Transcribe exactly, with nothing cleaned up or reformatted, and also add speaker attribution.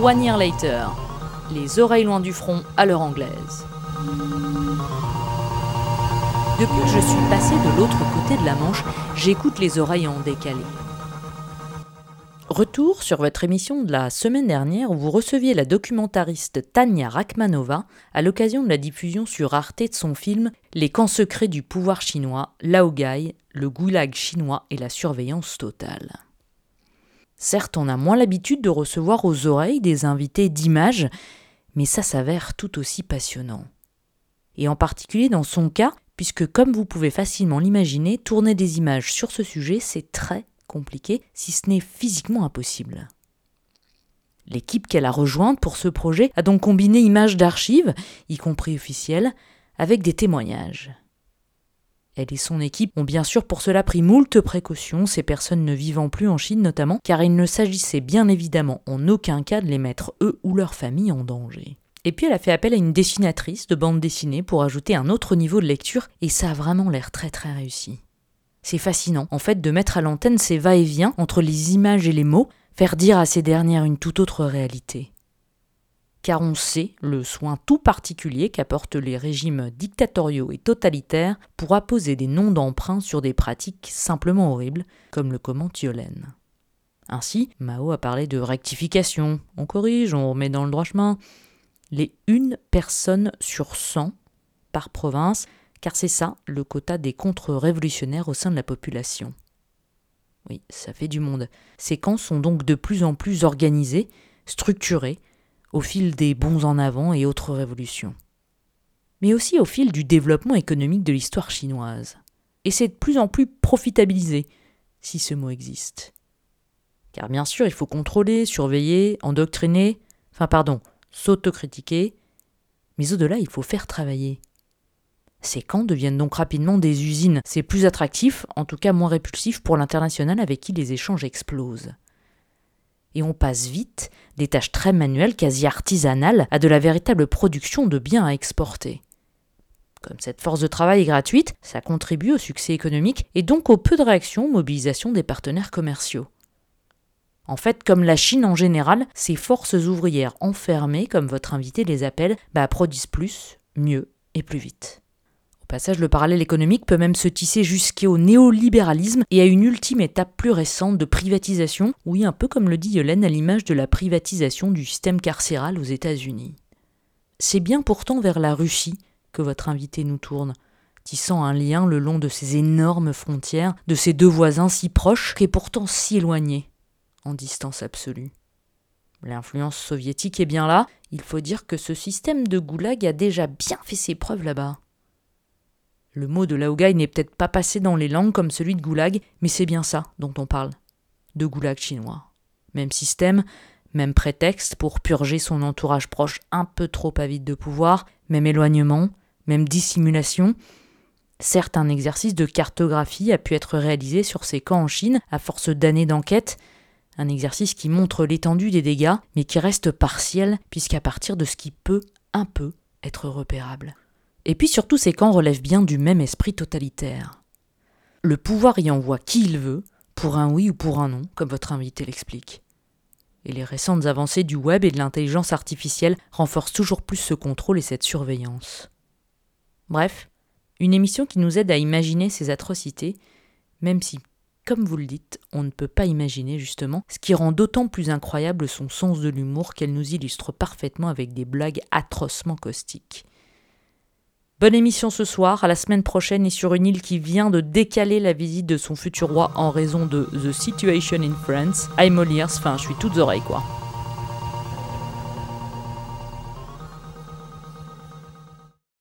Speaker 1: One Year Later, les oreilles loin du front à l'heure anglaise. Depuis que je suis passé de l'autre côté de la Manche, j'écoute les oreilles en décalé. Retour sur votre émission de la semaine dernière où vous receviez la documentariste Tania Rachmanova à l'occasion de la diffusion sur Arte de son film « Les camps secrets du pouvoir chinois, Laogai, le goulag chinois et la surveillance totale ». Certes, on a moins l'habitude de recevoir aux oreilles des invités d'images, mais ça s'avère tout aussi passionnant. Et en particulier dans son cas, puisque comme vous pouvez facilement l'imaginer, tourner des images sur ce sujet, c'est très compliqué, si ce n'est physiquement impossible. L'équipe qu'elle a rejointe pour ce projet a donc combiné images d'archives, y compris officielles, avec des témoignages. Elle et son équipe ont bien sûr pour cela pris moult précautions, ces personnes ne vivant plus en Chine notamment, car il ne s'agissait bien évidemment en aucun cas de les mettre eux ou leur famille en danger. Et puis elle a fait appel à une dessinatrice de bande dessinée pour ajouter un autre niveau de lecture, et ça a vraiment l'air très très réussi. C'est fascinant, en fait, de mettre à l'antenne ces va-et-vient entre les images et les mots, faire dire à ces dernières une toute autre réalité. Car on sait le soin tout particulier qu'apportent les régimes dictatoriaux et totalitaires pour apposer des noms d'emprunt sur des pratiques simplement horribles, comme le commente Yolène. Ainsi, Mao a parlé de rectification, on corrige, on remet dans le droit chemin. Les une personne sur cent par province, car c'est ça, le quota des contre-révolutionnaires au sein de la population. Oui, ça fait du monde. Ces camps sont donc de plus en plus organisés, structurés, au fil des bonds en avant et autres révolutions. Mais aussi au fil du développement économique de l'histoire chinoise. Et c'est de plus en plus profitabilisé, si ce mot existe. Car bien sûr, il faut contrôler, surveiller, endoctriner, enfin pardon, s'autocritiquer, mais au-delà, il faut faire travailler. Ces camps deviennent donc rapidement des usines. C'est plus attractif, en tout cas moins répulsif pour l'international avec qui les échanges explosent. Et on passe vite des tâches très manuelles, quasi artisanales, à de la véritable production de biens à exporter. Comme cette force de travail est gratuite, ça contribue au succès économique et donc au peu de réaction, mobilisation des partenaires commerciaux. En fait, comme la Chine en général, ces forces ouvrières enfermées, comme votre invité les appelle, bah, produisent plus, mieux et plus vite. Au passage, le parallèle économique peut même se tisser jusqu'au néolibéralisme et à une ultime étape plus récente de privatisation, oui, un peu comme le dit Yolène à l'image de la privatisation du système carcéral aux États-Unis. C'est bien pourtant vers la Russie que votre invité nous tourne, tissant un lien le long de ces énormes frontières, de ces deux voisins si proches et pourtant si éloignés, en distance absolue. L'influence soviétique est bien là, il faut dire que ce système de goulag a déjà bien fait ses preuves là-bas. Le mot de Laogai n'est peut-être pas passé dans les langues comme celui de goulag, mais c'est bien ça dont on parle, de goulag chinois. Même système, même prétexte pour purger son entourage proche un peu trop avide de pouvoir, même éloignement, même dissimulation. Certes, un exercice de cartographie a pu être réalisé sur ces camps en Chine à force d'années d'enquête, un exercice qui montre l'étendue des dégâts, mais qui reste partiel, puisqu'à partir de ce qui peut, un peu, être repérable. Et puis surtout, ces camps relèvent bien du même esprit totalitaire. Le pouvoir y envoie qui il veut, pour un oui ou pour un non, comme votre invité l'explique. Et les récentes avancées du web et de l'intelligence artificielle renforcent toujours plus ce contrôle et cette surveillance. Bref, une émission qui nous aide à imaginer ces atrocités, même si, comme vous le dites, on ne peut pas imaginer justement, ce qui rend d'autant plus incroyable son sens de l'humour qu'elle nous illustre parfaitement avec des blagues atrocement caustiques. Bonne émission ce soir, à la semaine prochaine et sur une île qui vient de décaler la visite de son futur roi en raison de The Situation in France. I'm all ears, enfin je suis toutes oreilles quoi.